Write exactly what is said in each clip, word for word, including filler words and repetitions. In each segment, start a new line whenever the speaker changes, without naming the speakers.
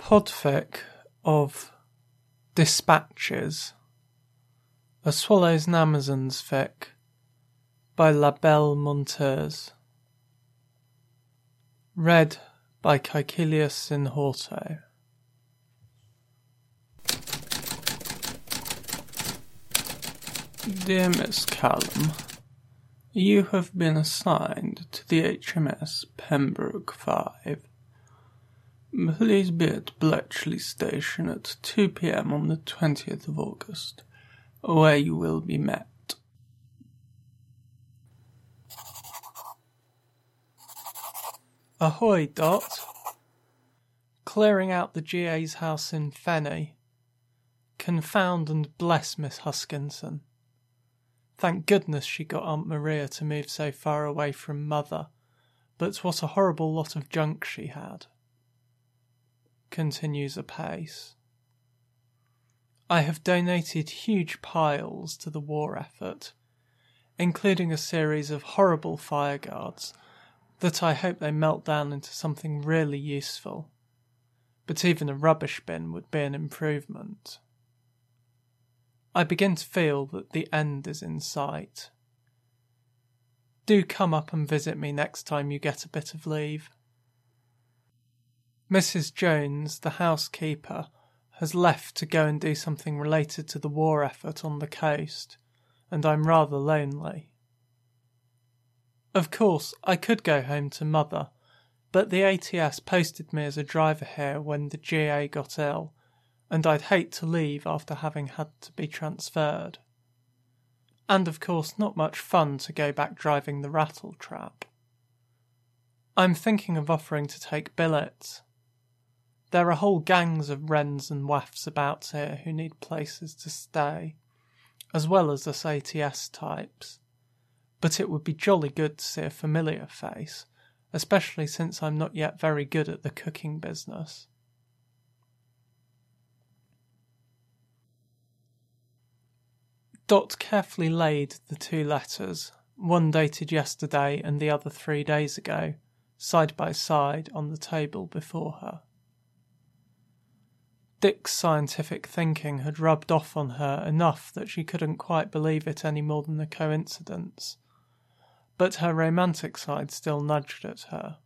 Podfic of Dispatches, A Swallows and Amazons Fic by La Belle Monteuse. Read by Caecilius in Horto. Dear Miss Callum, you have been assigned to the H M S Pembroke five. Please be at Bletchley Station at two p.m. on the twentieth of August, where you will be met. Ahoy, Dot. Clearing out the G A's house in Fenny. Confound and bless Miss Huskinson. Thank goodness she got Aunt Maria to move so far away from Mother, but what a horrible lot of junk she had. Continues apace. I have donated huge piles to the war effort, including a series of horrible fire guards that I hope they melt down into something really useful, but even a rubbish bin would be an improvement. I begin to feel that the end is in sight. Do come up and visit me next time you get a bit of leave. Missus Jones, the housekeeper, has left to go and do something related to the war effort on the coast, and I'm rather lonely. Of course, I could go home to Mother, but the A T S posted me as a driver here when the G A got ill, and I'd hate to leave after having had to be transferred. And of course not much fun to go back driving the rattle trap. I'm thinking of offering to take billets. There are whole gangs of wrens and waffs about here who need places to stay, as well as us A T S types. But it would be jolly good to see a familiar face, especially since I'm not yet very good at the cooking business. Dot carefully laid the two letters, one dated yesterday and the other three days ago, side by side on the table before her. Dick's scientific thinking had rubbed off on her enough that she couldn't quite believe it any more than a coincidence, but her romantic side still nudged at her.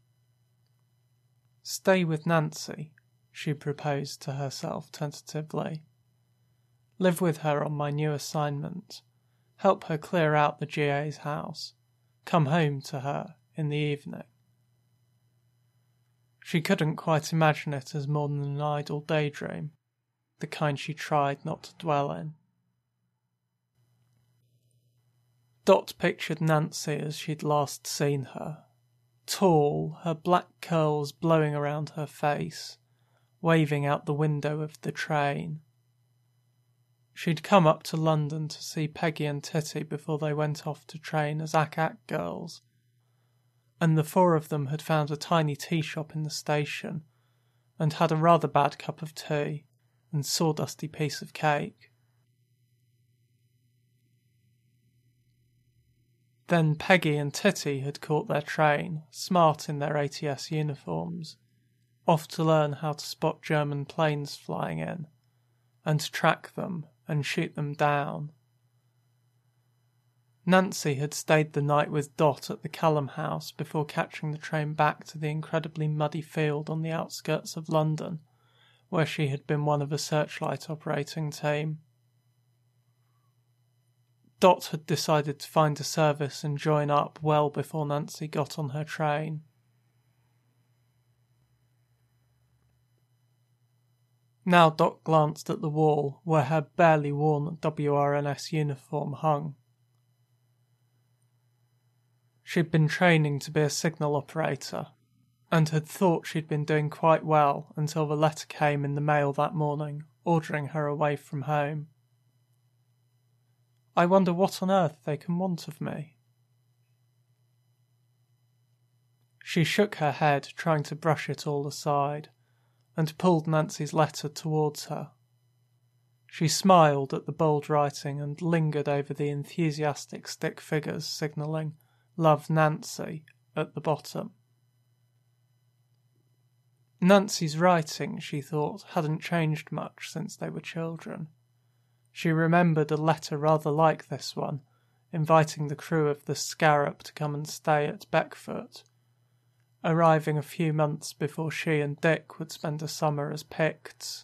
Stay with Nancy, she proposed to herself tentatively. Live with her on my new assignment, help her clear out the G A's house, come home to her in the evening. She couldn't quite imagine it as more than an idle daydream, the kind she tried not to dwell in. Dot pictured Nancy as she'd last seen her, tall, her black curls blowing around her face, waving out the window of the train. She'd come up to London to see Peggy and Titty before they went off to train as Ack-Ack girls, and the four of them had found a tiny tea shop in the station and had a rather bad cup of tea and sawdusty piece of cake. Then Peggy and Titty had caught their train, smart in their A T S uniforms, off to learn how to spot German planes flying in, and track them and shoot them down. Nancy had stayed the night with Dot at the Callum house before catching the train back to the incredibly muddy field on the outskirts of London, where she had been one of a searchlight operating team. Dot had decided to find a service and join up well before Nancy got on her train. Now Dot glanced at the wall where her barely worn W R N S uniform hung. She'd been training to be a signal operator, and had thought she'd been doing quite well until the letter came in the mail that morning, ordering her away from home. I wonder what on earth they can want of me. She shook her head, trying to brush it all aside, and pulled Nancy's letter towards her. She smiled at the bold writing and lingered over the enthusiastic stick figures signalling "Love Nancy" at the bottom. Nancy's writing, she thought, hadn't changed much since they were children. She remembered a letter rather like this one, inviting the crew of the Scarab to come and stay at Beckfoot, arriving a few months before she and Dick would spend a summer as Picts.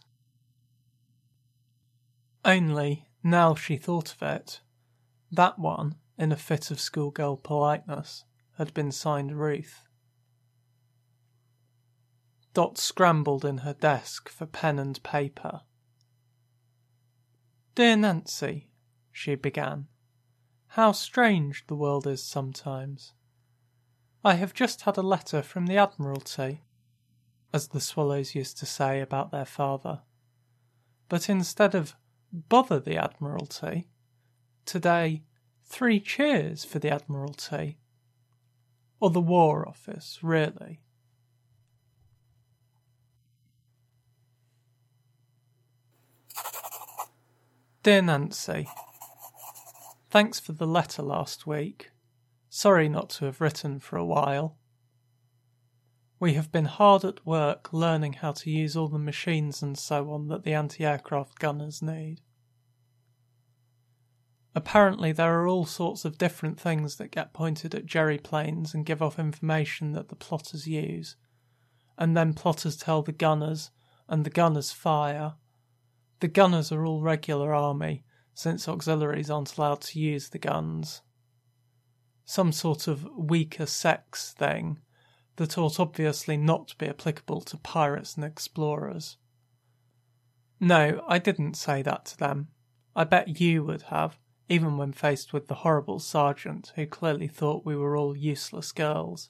Only, now she thought of it, that one, in a fit of schoolgirl politeness, had been signed Ruth. Dot scrambled in her desk for pen and paper. "Dear Nancy," she began, "how strange the world is sometimes. I have just had a letter from the Admiralty," as the swallows used to say about their father. But instead of "bother the Admiralty," today, three cheers for the Admiralty. Or the War Office, really. Dear Nancy, thanks for the letter last week. Sorry not to have written for a while. We have been hard at work learning how to use all the machines and so on that the anti-aircraft gunners need. Apparently there are all sorts of different things that get pointed at jerry planes and give off information that the plotters use, and then plotters tell the gunners, and the gunners fire. The gunners are all regular army, since auxiliaries aren't allowed to use the guns. Some sort of weaker sex thing that ought obviously not to be applicable to pirates and explorers. No, I didn't say that to them. I bet you would have, even when faced with the horrible sergeant who clearly thought we were all useless girls.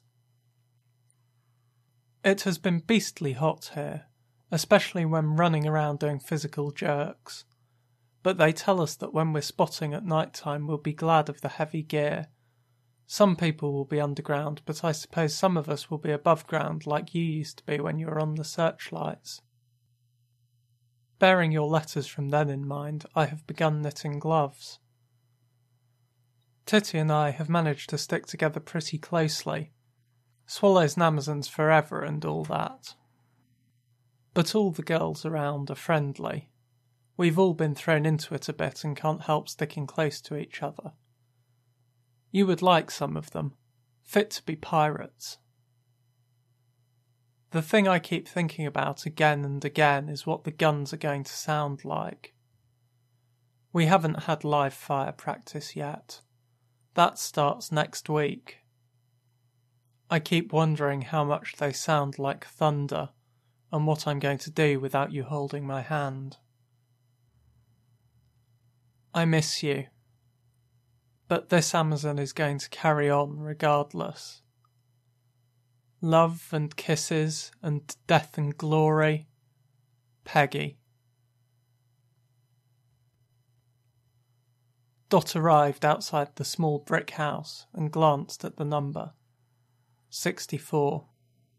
It has been beastly hot here, especially when running around doing physical jerks. But they tell us that when we're spotting at night time we'll be glad of the heavy gear. Some people will be underground, but I suppose some of us will be above ground like you used to be when you were on the searchlights. Bearing your letters from then in mind, I have begun knitting gloves. Titty and I have managed to stick together pretty closely. Swallows and Amazons forever and all that. But all the girls around are friendly. We've all been thrown into it a bit and can't help sticking close to each other. You would like some of them, fit to be pirates. The thing I keep thinking about again and again is what the guns are going to sound like. We haven't had live fire practice yet. That starts next week. I keep wondering how much they sound like thunder, and what I'm going to do without you holding my hand. I miss you. But this Amazon is going to carry on regardless. Love and kisses and death and glory. Peggy. Dot arrived outside the small brick house and glanced at the number. sixty-four.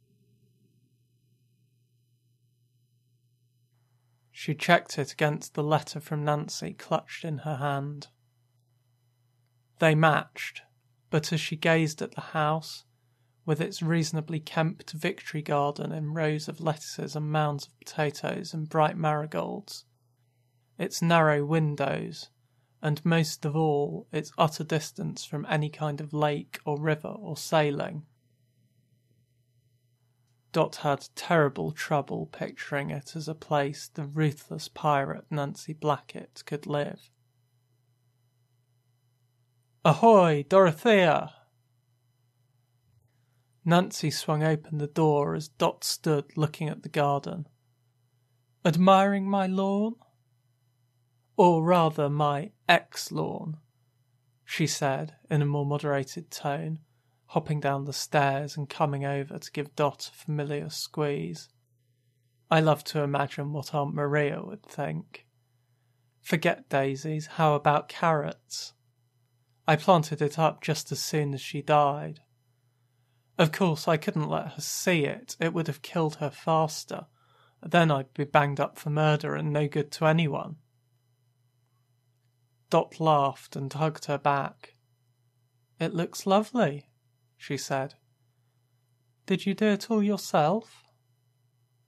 She checked it against the letter from Nancy clutched in her hand. They matched, but as she gazed at the house, with its reasonably kempt victory garden in rows of lettuces and mounds of potatoes and bright marigolds, its narrow windows, and most of all its utter distance from any kind of lake or river or sailing, Dot had terrible trouble picturing it as a place the ruthless pirate Nancy Blackett could live. "Ahoy, Dorothea!" Nancy swung open the door as Dot stood looking at the garden. "Admiring my lawn? Or rather my ex-lawn," she said in a more moderated tone, hopping down the stairs and coming over to give Dot a familiar squeeze. I love to imagine what Aunt Maria would think. Forget daisies, how about carrots? I planted it up just as soon as she died. Of course, I couldn't let her see it. It would have killed her faster. Then I'd be banged up for murder and no good to anyone. Dot laughed and hugged her back. "It looks lovely," she said. "Did you do it all yourself?"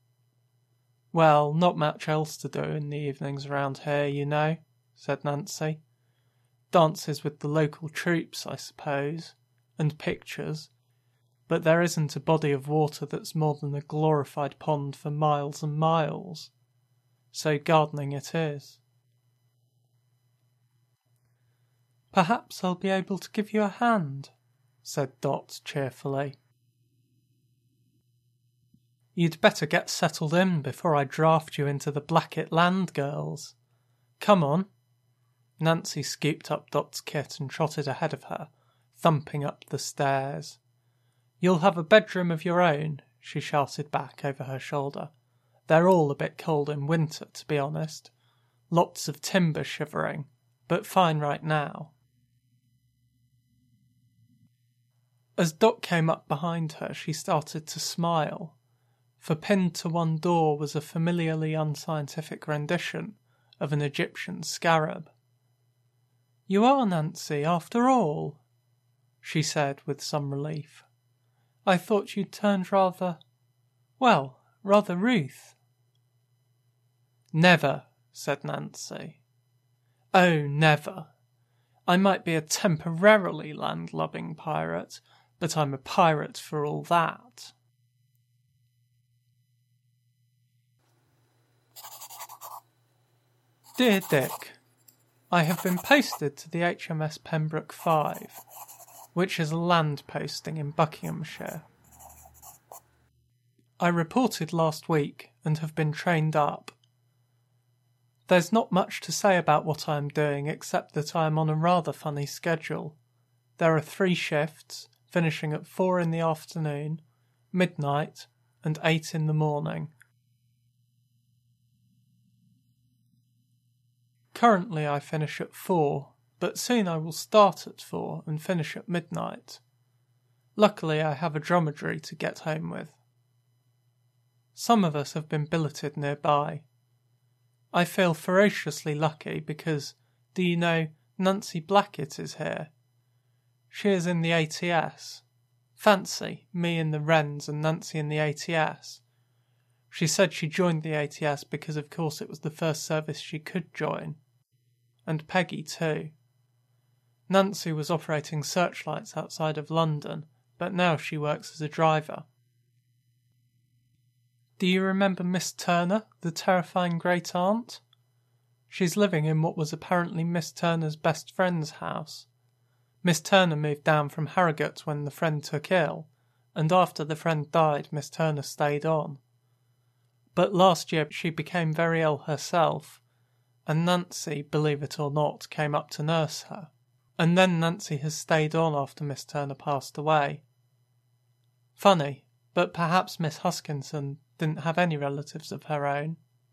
Well, not much else to do in the evenings around here, you know, said Nancy. Dances with the local troops, I suppose, and pictures, but there isn't a body of water that's more than a glorified pond for miles and miles. So gardening it is. Perhaps I'll be able to give you a hand, said Dot cheerfully. You'd better get settled in before I draft you into the Blackett Land girls. Come on. Nancy scooped up Dot's kit and trotted ahead of her, thumping up the stairs. You'll have a bedroom of your own, she shouted back over her shoulder. They're all a bit cold in winter, to be honest. Lots of timber shivering, but fine right now. As Dot came up behind her, she started to smile, for pinned to one door was a familiarly unscientific rendition of an Egyptian scarab. You are Nancy, after all, she said with some relief. I thought you'd turned rather, well, rather Ruth. Never, said Nancy. Oh, never. I might be a temporarily land-loving pirate, but I'm a pirate for all that. Dear Dick, I have been posted to the H M S Pembroke five, which is a land posting in Buckinghamshire. I reported last week and have been trained up. There's not much to say about what I am doing except that I am on a rather funny schedule. There are three shifts, finishing at four in the afternoon, midnight, and eight in the morning. Currently I finish at four, but soon I will start at four and finish at midnight. Luckily I have a dromedary to get home with. Some of us have been billeted nearby. I feel ferociously lucky because, do you know, Nancy Blackett is here. She is in the A T S. Fancy, me in the Wrens and Nancy in the A T S. She said she joined the A T S because of course it was the first service she could join. And Peggy too. Nancy was operating searchlights outside of London, but now she works as a driver. Do you remember Miss Turner, the terrifying great-aunt? She's living in what was apparently Miss Turner's best friend's house. Miss Turner moved down from Harrogate when the friend took ill, and after the friend died, Miss Turner stayed on. But last year she became very ill herself, and Nancy, believe it or not, came up to nurse her. And then Nancy has stayed on after Miss Turner passed away. Funny, but perhaps Miss Huskinson didn't have any relatives of her own.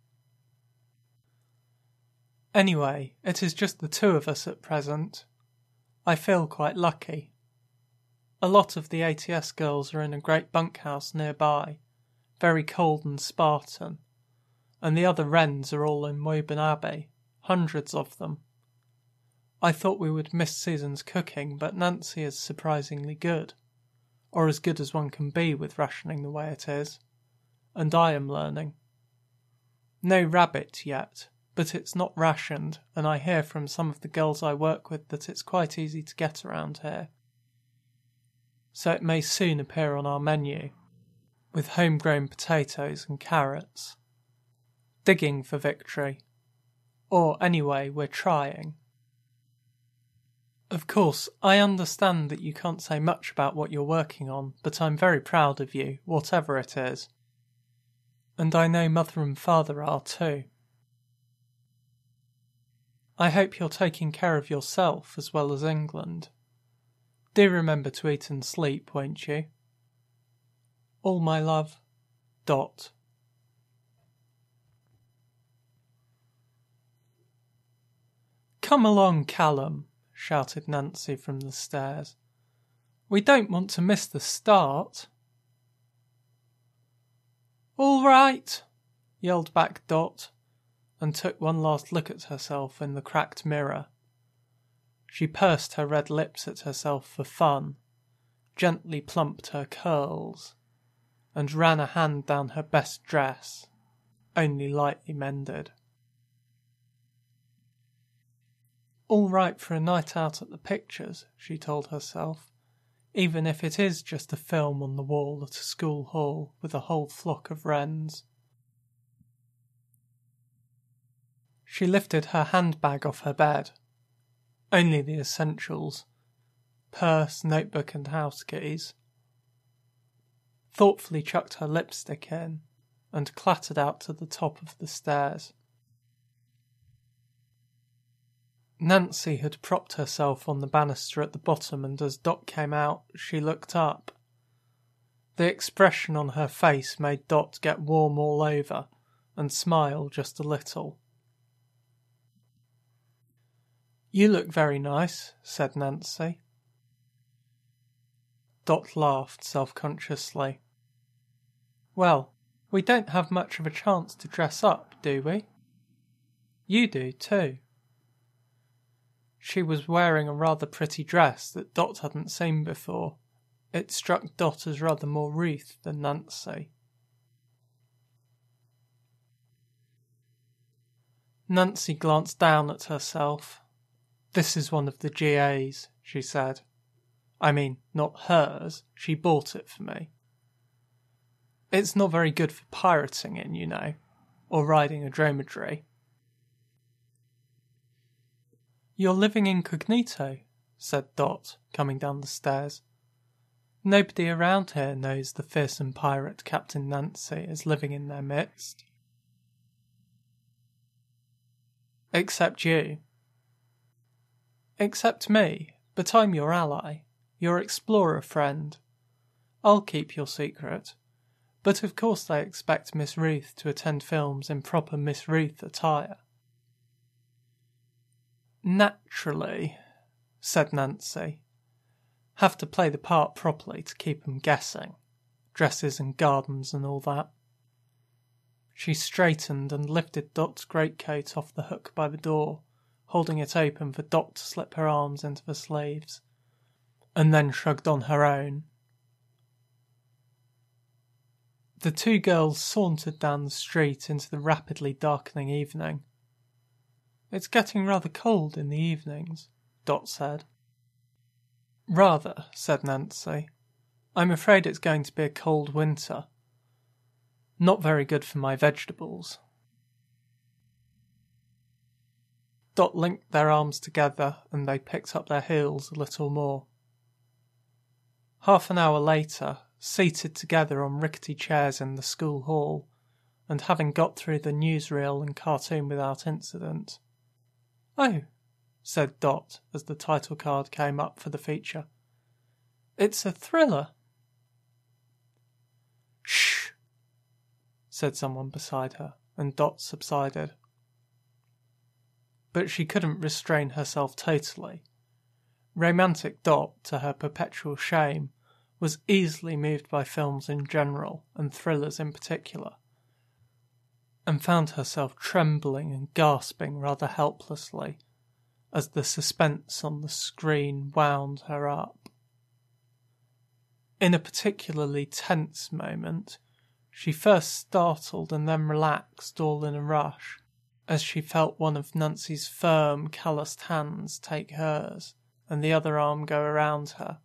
Anyway, it is just the two of us at present. I feel quite lucky. A lot of the A T S girls are in a great bunkhouse nearby, very cold and Spartan, and the other Wrens are all in Woburn Abbey, hundreds of them. I thought we would miss Susan's cooking, but Nancy is surprisingly good, or as good as one can be with rationing the way it is, and I am learning. No rabbit yet, but it's not rationed, and I hear from some of the girls I work with that it's quite easy to get around here. So it may soon appear on our menu, with homegrown potatoes and carrots. Digging for victory. Or anyway, we're trying. Of course, I understand that you can't say much about what you're working on, but I'm very proud of you, whatever it is. And I know Mother and Father are too. I hope you're taking care of yourself as well as England. Do remember to eat and sleep, won't you? All my love, Dot. Come along, Callum, shouted Nancy from the stairs. We don't want to miss the start. All right, yelled back Dot, and took one last look at herself in the cracked mirror. She pursed her red lips at herself for fun, gently plumped her curls, and ran a hand down her best dress, only lightly mended. All right for a night out at the pictures, she told herself, even if it is just a film on the wall at a school hall with a whole flock of wrens. She lifted her handbag off her bed. Only the essentials: purse, notebook and house keys. Thoughtfully chucked her lipstick in and clattered out to the top of the stairs. Nancy had propped herself on the banister at the bottom, and as Dot came out, she looked up. The expression on her face made Dot get warm all over and smile just a little. "You look very nice," said Nancy. Dot laughed self-consciously. "Well, we don't have much of a chance to dress up, do we? You do, too." She was wearing a rather pretty dress that Dot hadn't seen before. It struck Dot as rather more Ruth than Nancy. Nancy glanced down at herself. "This is one of the G A's," she said. "I mean, not hers. She bought it for me. It's not very good for pirating in, you know, or riding a dromedary." "You're living incognito," said Dot, coming down the stairs. "Nobody around here knows the fearsome pirate Captain Nancy is living in their midst." "Except you." "Except me, but I'm your ally, your explorer friend. I'll keep your secret, but of course they expect Miss Ruth to attend films in proper Miss Ruth attire." "Naturally," said Nancy. "Have to play the part properly to keep 'em guessing. Dresses and gardens and all that." She straightened and lifted Dot's greatcoat off the hook by the door, holding it open for Dot to slip her arms into the sleeves, and then shrugged on her own. The two girls sauntered down the street into the rapidly darkening evening. "It's getting rather cold in the evenings," Dot said. "Rather," said Nancy. "I'm afraid it's going to be a cold winter. Not very good for my vegetables." Dot linked their arms together and they picked up their heels a little more. Half an hour later, seated together on rickety chairs in the school hall, and having got through the newsreel and cartoon without incident. "Oh," said Dot as the title card came up for the feature. "It's a thriller." "Shh!" said someone beside her, and Dot subsided. But she couldn't restrain herself totally. Romantic Dot, to her perpetual shame, was easily moved by films in general, and thrillers in particular, and found herself trembling and gasping rather helplessly as the suspense on the screen wound her up. In a particularly tense moment, she first startled and then relaxed all in a rush, as she felt one of Nancy's firm, calloused hands take hers, and the other arm go around her.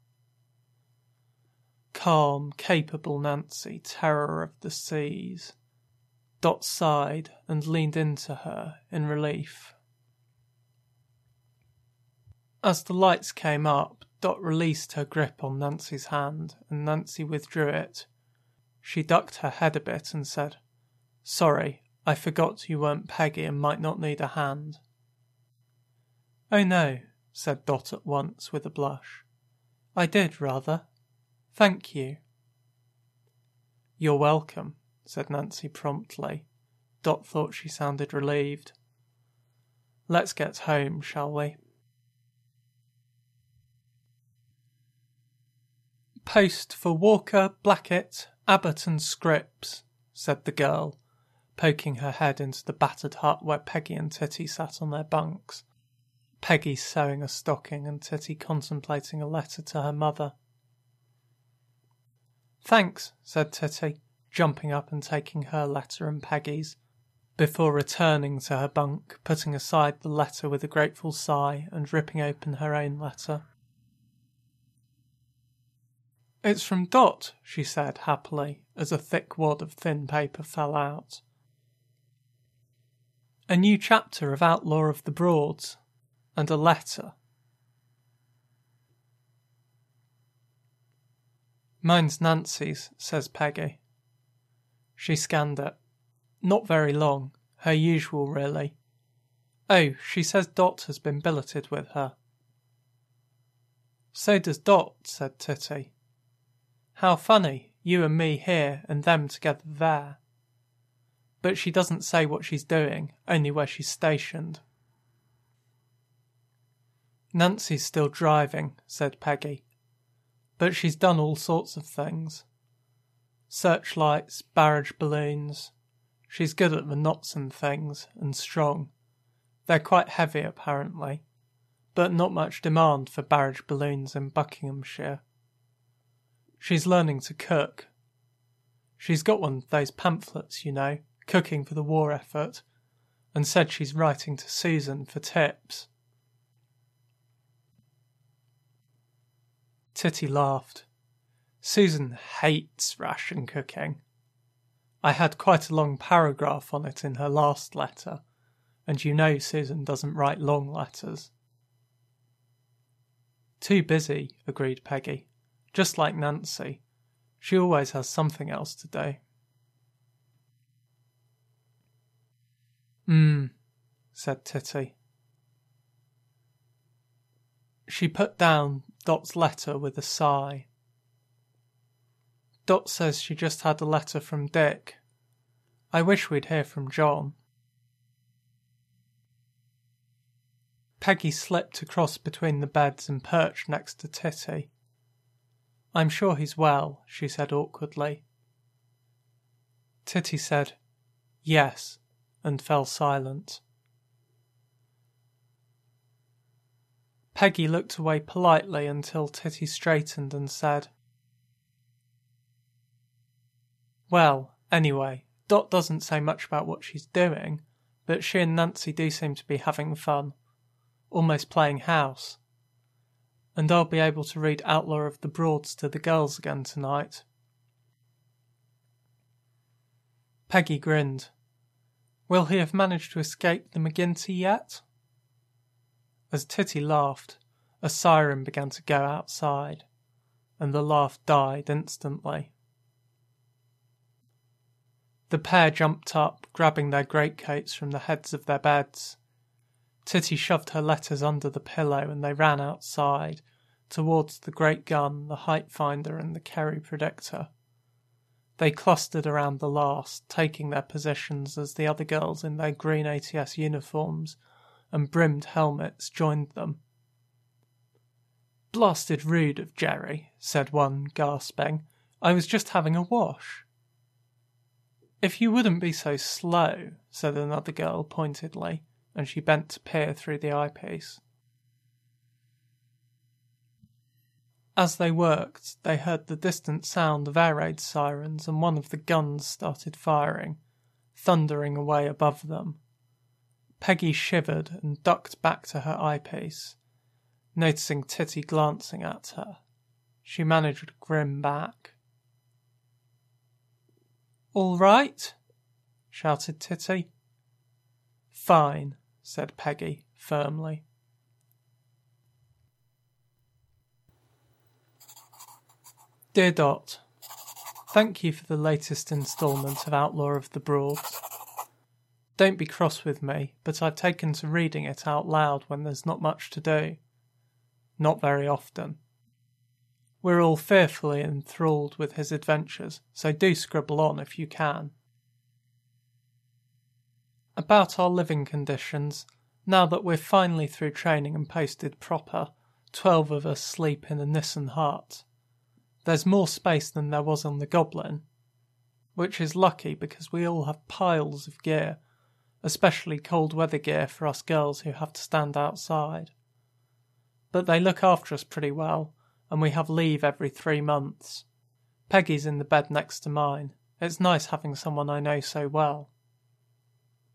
Calm, capable Nancy, terror of the seas. Dot sighed and leaned into her in relief. As the lights came up, Dot released her grip on Nancy's hand, and Nancy withdrew it. She ducked her head a bit and said, "Sorry, I forgot you weren't Peggy and might not need a hand." "Oh no," said Dot at once with a blush. "I did, rather. Thank you." "You're welcome," said Nancy promptly. Dot thought she sounded relieved. "Let's get home, shall we?" "Post for Walker, Blackett, Abbott and Scripps," said the girl, poking her head into the battered hut where Peggy and Titty sat on their bunks, Peggy sewing a stocking and Titty contemplating a letter to her mother. "Thanks," said Titty, jumping up and taking her letter and Peggy's. before returning to her bunk, putting aside the letter with a grateful sigh and ripping open her own letter. "It's from Dot," she said happily, as a thick wad of thin paper fell out. "A new chapter of Outlaw of the Broads, and a letter." "Mine's Nancy's," says Peggy. She scanned it. Not very long, her usual really. Oh, she says Dot has been billeted with her. "So does Dot," said Titty. "How funny, you and me here and them together there." But she doesn't say what she's doing, only where she's stationed. "Nancy's still driving," said Peggy. "But she's done all sorts of things. Searchlights, barrage balloons. She's good at the knots and things, and strong. They're quite heavy apparently, but not much demand for barrage balloons in Buckinghamshire. She's learning to cook. She's got one of those pamphlets, you know, cooking for the war effort, and said she's writing to Susan for tips." Titty laughed. "Susan hates ration cooking. I had quite a long paragraph on it in her last letter, and you know Susan doesn't write long letters." "Too busy," agreed Peggy. "Just like Nancy. She always has something else to do." "Hmm," said Titty. She put down Dot's letter with a sigh. "Dot says she just had a letter from Dick. I wish we'd hear from John." Peggy slipped across between the beds and perched next to Titty. "I'm sure he's well," she said awkwardly. Titty said, "Yes," and fell silent. Peggy looked away politely until Titty straightened and said, "Well, anyway, Dot doesn't say much about what she's doing, but she and Nancy do seem to be having fun, almost playing house. And I'll be able to read Outlaw of the Broads to the girls again tonight." Peggy grinned. "Will he have managed to escape the McGinty yet?" As Titty laughed, a siren began to go outside, and the laugh died instantly. The pair jumped up, grabbing their greatcoats from the heads of their beds. Titty shoved her letters under the pillow and they ran outside, towards the great gun, the height finder and the Kerry predictor. They clustered around the last, taking their positions as the other girls in their green A T S uniforms and brimmed helmets joined them. "Blasted rude of Jerry," said one, gasping. "I was just having a wash." "If you wouldn't be so slow," said another girl pointedly, and she bent to peer through the eyepiece. As they worked, they heard the distant sound of air raid sirens and one of the guns started firing, thundering away above them. Peggy shivered and ducked back to her eyepiece, noticing Titty glancing at her. She managed a grim back. "All right?" shouted Titty. "Fine," said Peggy firmly. Dear Dot, thank you for the latest instalment of Outlaw of the Broads. Don't be cross with me, but I've taken to reading it out loud when there's not much to do. Not very often. We're all fearfully enthralled with his adventures, so do scribble on if you can. About our living conditions, now that we're finally through training and posted proper, twelve of us sleep in a Nissen hut. There's more space than there was on the Goblin, which is lucky because we all have piles of gear, especially cold weather gear for us girls who have to stand outside. But they look after us pretty well, and we have leave every three months. Peggy's in the bed next to mine. It's nice having someone I know so well.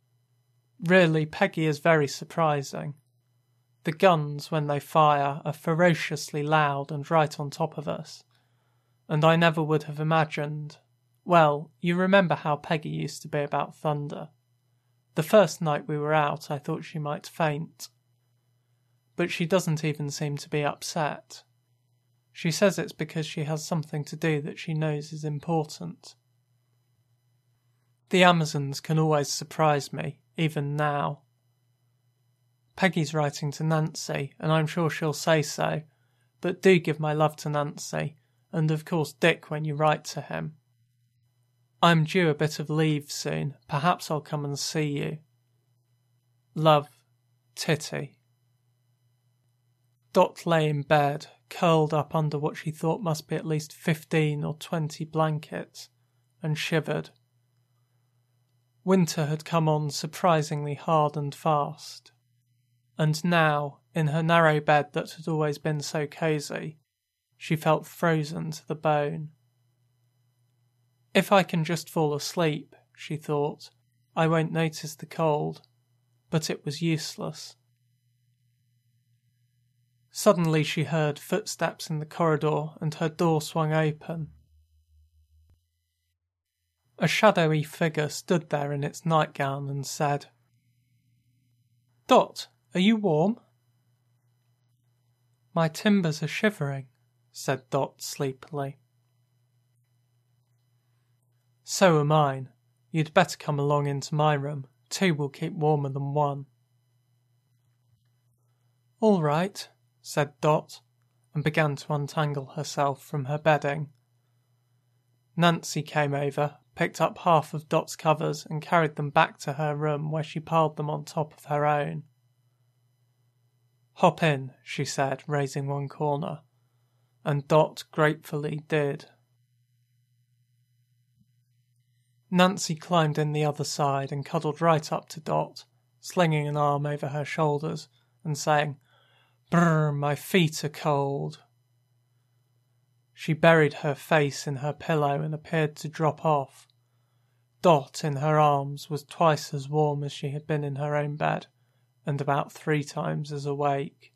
Really, Peggy is very surprising. The guns, when they fire, are ferociously loud and right on top of us. And I never would have imagined... Well, you remember how Peggy used to be about thunder. The first night we were out, I thought she might faint. But she doesn't even seem to be upset. She says it's because she has something to do that she knows is important. The Amazons can always surprise me, even now. Peggy's writing to Nancy, and I'm sure she'll say so, but do give my love to Nancy, and of course Dick when you write to him. I'm due a bit of leave soon, perhaps I'll come and see you. Love, Titty. Dot lay in bed, curled up under what she thought must be at least fifteen or twenty blankets, and shivered. Winter had come on surprisingly hard and fast, and now, in her narrow bed that had always been so cosy, she felt frozen to the bone. If I can just fall asleep, she thought, I won't notice the cold, but it was useless. Suddenly she heard footsteps in the corridor and her door swung open. A shadowy figure stood there in its nightgown and said, Dot, are you warm? My timbers are shivering, said Dot sleepily. So are mine. You'd better come along into my room. Two will keep warmer than one. All right, said Dot, and began to untangle herself from her bedding. Nancy came over, picked up half of Dot's covers and carried them back to her room where she piled them on top of her own. Hop in, she said, raising one corner, and Dot gratefully did. Nancy climbed in the other side and cuddled right up to Dot, slinging an arm over her shoulders and saying, Brr, my feet are cold. She buried her face in her pillow and appeared to drop off. Dot, in her arms, was twice as warm as she had been in her own bed, and about three times as awake.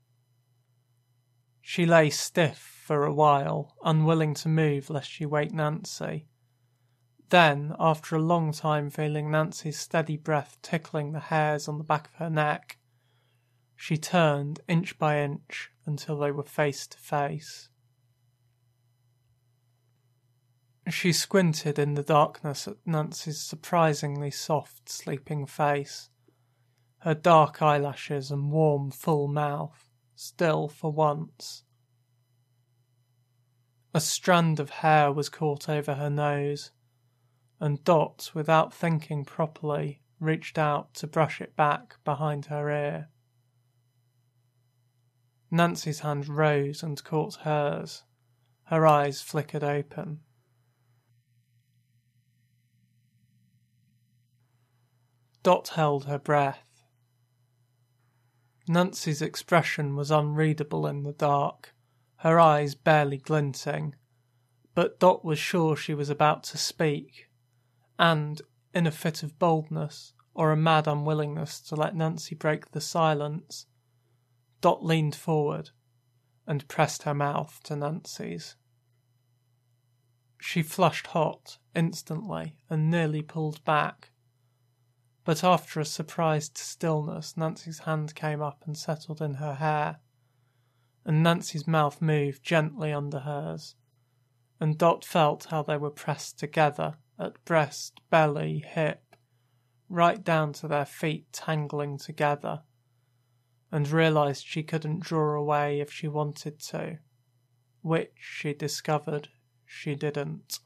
She lay stiff for a while, unwilling to move lest she wake Nancy. Then, after a long time feeling Nancy's steady breath tickling the hairs on the back of her neck, she turned inch by inch until they were face to face. She squinted in the darkness at Nancy's surprisingly soft, sleeping face, her dark eyelashes and warm, full mouth, still for once. A strand of hair was caught over her nose, and Dot, without thinking properly, reached out to brush it back behind her ear. Nancy's hand rose and caught hers. Her eyes flickered open. Dot held her breath. Nancy's expression was unreadable in the dark, her eyes barely glinting, but Dot was sure she was about to speak, and, in a fit of boldness, or a mad unwillingness to let Nancy break the silence, Dot leaned forward and pressed her mouth to Nancy's. She flushed hot instantly and nearly pulled back, but after a surprised stillness Nancy's hand came up and settled in her hair, and Nancy's mouth moved gently under hers, and Dot felt how they were pressed together at breast, belly, hip, right down to their feet tangling together, and realised she couldn't draw away if she wanted to, which, she discovered, she didn't.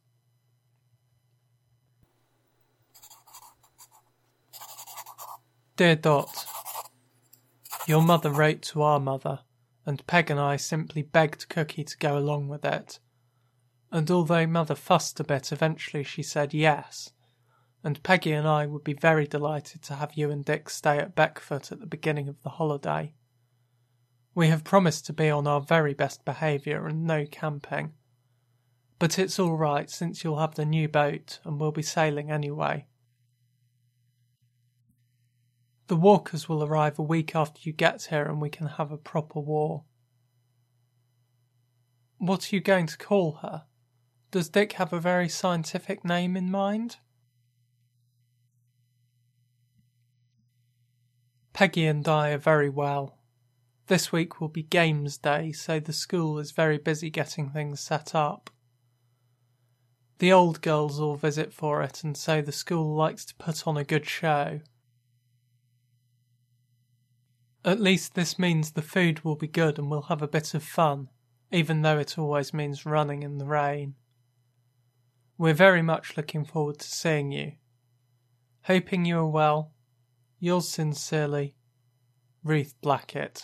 Dear Dot, your mother wrote to our mother, and Peg and I simply begged Cookie to go along with it, and although Mother fussed a bit, eventually she said yes, and Peggy and I would be very delighted to have you and Dick stay at Beckford at the beginning of the holiday. We have promised to be on our very best behaviour and no camping, but it's all right since you'll have the new boat and we'll be sailing anyway. The walkers will arrive a week after you get here and we can have a proper war. What are you going to call her? Does Dick have a very scientific name in mind? Peggy and I are very well. This week will be Games Day, so the school is very busy getting things set up. The old girls all visit for it, and so the school likes to put on a good show. At least this means the food will be good and we'll have a bit of fun, even though it always means running in the rain. We're very much looking forward to seeing you. Hoping you are well. Yours sincerely, Ruth Blackett.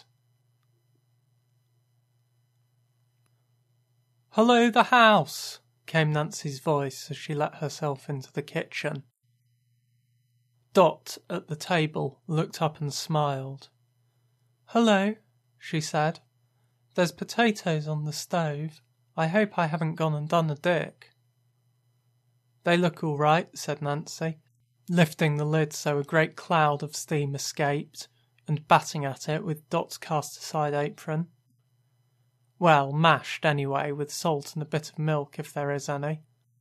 "Hello, the house!" came Nancy's voice as she let herself into the kitchen. Dot, at the table, looked up and smiled. "Hello," she said. "There's potatoes on the stove. I hope I haven't gone and done a Dick." "They look all right," said Nancy, lifting the lid so a great cloud of steam escaped, and batting at it with Dot's cast-aside apron. "Well, mashed anyway, with salt and a bit of milk if there is any."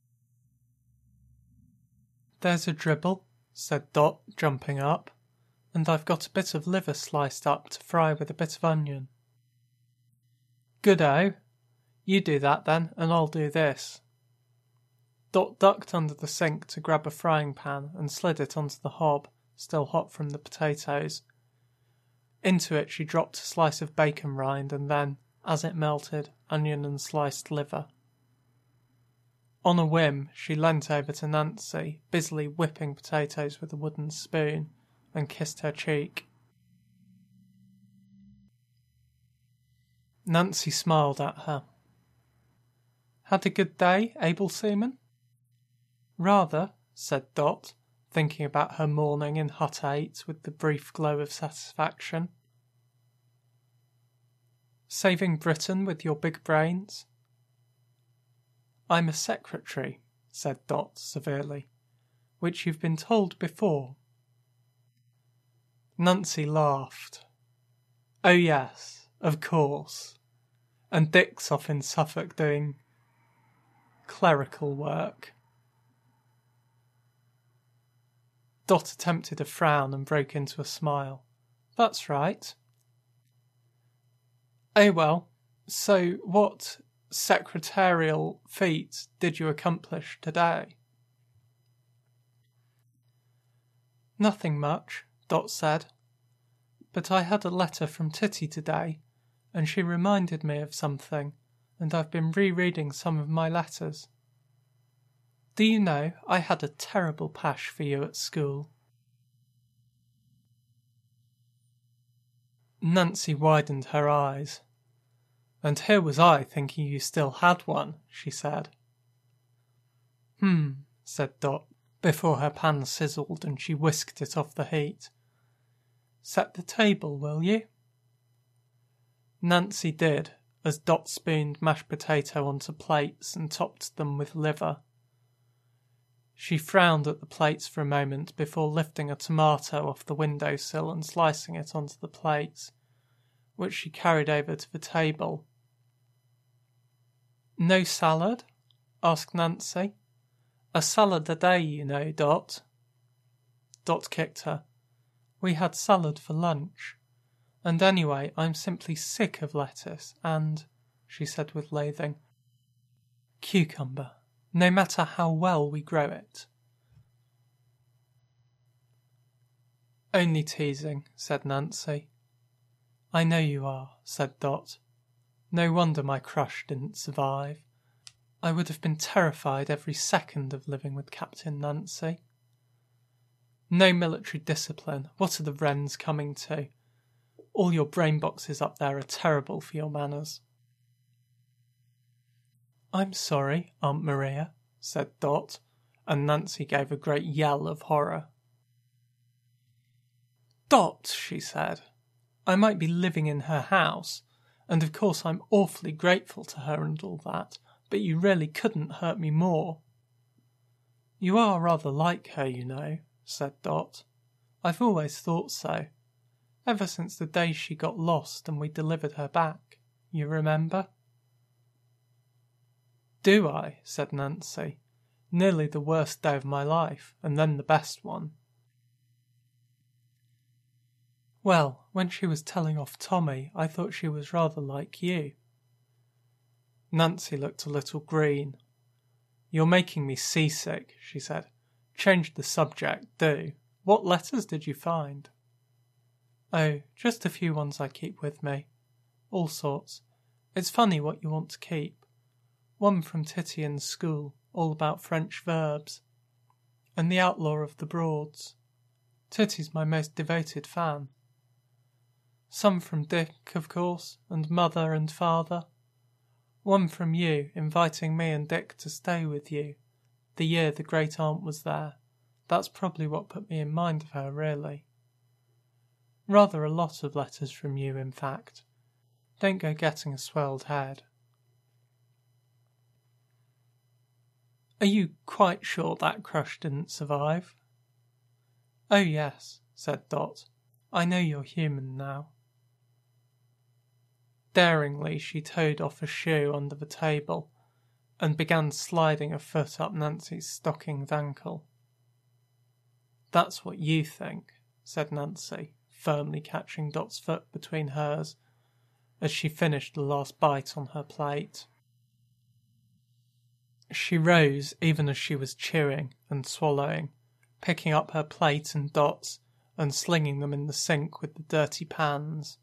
"There's a dribble," said Dot, jumping up, "and I've got a bit of liver sliced up to fry with a bit of onion." "Good-o. You do that then, and I'll do this." Dot ducked under the sink to grab a frying pan and slid it onto the hob, still hot from the potatoes. Into it she dropped a slice of bacon rind and then, as it melted, onion and sliced liver. On a whim, she leant over to Nancy, busily whipping potatoes with a wooden spoon, and kissed her cheek. Nancy smiled at her. "Had a good day, able seaman?" "Rather," said Dot, thinking about her morning in Hut eight with the brief glow of satisfaction. "Saving Britain with your big brains?" "I'm a secretary," said Dot severely, "which you've been told before." Nancy laughed. "Oh yes, of course. And Dick's off in Suffolk doing clerical work." Dot attempted a frown and broke into a smile. "That's right." "Oh well, so what secretarial feat did you accomplish today?" "Nothing much," Dot said. "But I had a letter from Titty today, and she reminded me of something, and I've been rereading some of my letters. Do you know, I had a terrible pash for you at school." Nancy widened her eyes. "And here was I thinking you still had one," she said. "Hmm," said Dot, before her pan sizzled and she whisked it off the heat. "Set the table, will you?" Nancy did, as Dot spooned mashed potato onto plates and topped them with liver. She frowned at the plates for a moment before lifting a tomato off the windowsill and slicing it onto the plates, which she carried over to the table. "No salad?" asked Nancy. "A salad a day, you know, Dot." Dot kicked her. "We had salad for lunch. And anyway, I'm simply sick of lettuce and," she said with loathing, "cucumber, no matter how well we grow it." "Only teasing," said Nancy. "I know you are," said Dot. "No wonder my crush didn't survive. I would have been terrified every second of living with Captain Nancy. No military discipline. What are the Wrens coming to? All your brain boxes up there are terrible for your manners." "I'm sorry, Aunt Maria," said Dot, and Nancy gave a great yell of horror. "Dot," she said, "I might be living in her house, and of course I'm awfully grateful to her and all that, but you really couldn't hurt me more." "You are rather like her, you know," said Dot. I've always thought so. Ever since the day she got lost and we delivered her back. You remember? Do I? Said Nancy. Nearly the worst day of my life, and then the best one. Well, when she was telling off Tommy, I thought she was rather like you. Nancy looked a little green. You're making me seasick, she said. Change the subject, do. What letters did you find? Oh, just a few ones I keep with me. All sorts. It's funny what you want to keep. One from Titty in school, all about French verbs. And The Outlaw of the Broads. Titty's my most devoted fan. Some from Dick, of course, and Mother and Father. One from you, inviting me and Dick to stay with you, the year the great aunt was there. That's probably what put me in mind of her, really. Rather a lot of letters from you, in fact. Don't go getting a swelled head. Are you quite sure that crush didn't survive? Oh yes, said Dot. I know you're human now. Daringly she towed off a shoe under the table and began sliding a foot up Nancy's stockinged ankle. That's what you think, said Nancy, firmly catching Dot's foot between hers as she finished the last bite on her plate. She rose even as she was chewing and swallowing, picking up her plate and Dot's and slinging them in the sink with the dirty pans.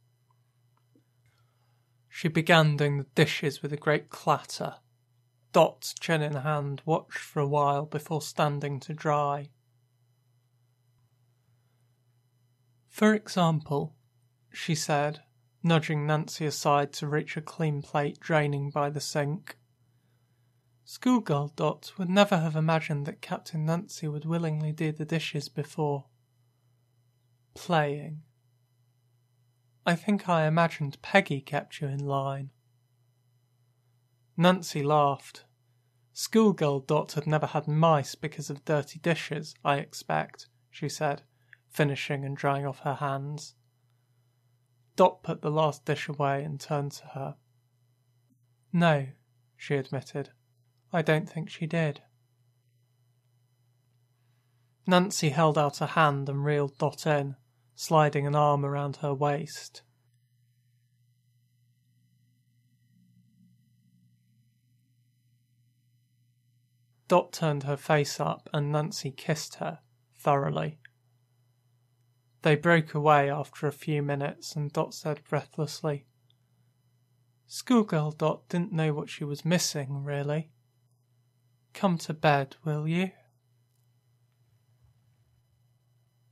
She began doing the dishes with a great clatter. Dot, chin in hand, watched for a while before standing to dry. For example, she said, nudging Nancy aside to reach a clean plate draining by the sink. Schoolgirl Dot would never have imagined that Captain Nancy would willingly do the dishes before playing. I think I imagined Peggy kept you in line. Nancy laughed. Schoolgirl Dot had never had mice because of dirty dishes, I expect, she said, finishing and drying off her hands. Dot put the last dish away and turned to her. No, she admitted. I don't think she did. Nancy held out a hand and reeled Dot in, sliding an arm around her waist. Dot turned her face up and Nancy kissed her, thoroughly. They broke away after a few minutes and Dot said breathlessly, Schoolgirl Dot didn't know what she was missing, really. Come to bed, will you?